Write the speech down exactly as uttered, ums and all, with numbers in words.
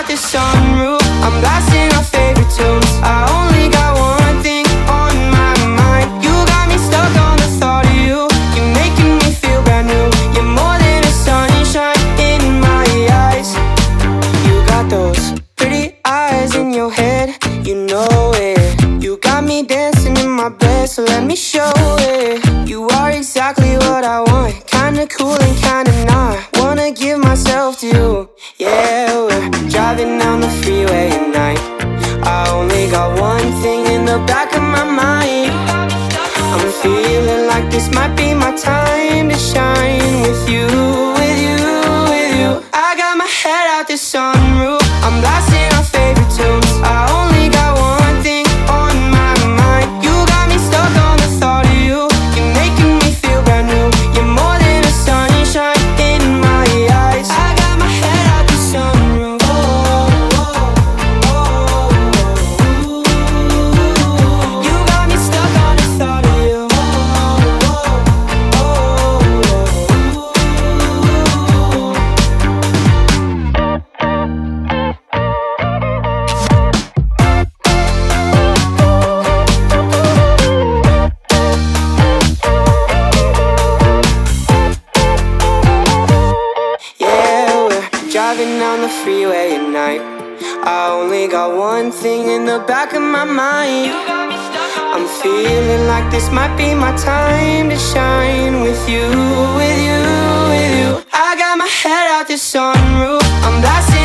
out the sunroof, I'm blasting our favorite tunes. I only got one thing on my mind. You got me stuck on the thought of you. You're making me feel brand new. You're more than a sunshine in my eyes. You got those pretty eyes in your head, you know it. You got me dancing in my bed, so let me show it. You are exactly what I want, kinda cool and kinda not. Wanna give myself to you. Yeah, we're driving down the freeway at night. I only got one thing in the back of my mind. I'm feeling like this might be my time to shine with you, with you, with you. I got my head out the sunroof, I'm blasting our favorite tunes. I only got one thing on my mind. You got me stuck on the thought of you. You're making me feel brand new. You're more than a sunshine in my eyes. I got my head out the sunroof. Oh, oh, oh, oh. You got me stuck on the thought of you. Oh, oh, driving down the freeway at night. I only got one thing in the back of my mind. I'm feeling like this might be my time to shine with you, with you, with you. I got my head out the sunroof, I'm blasting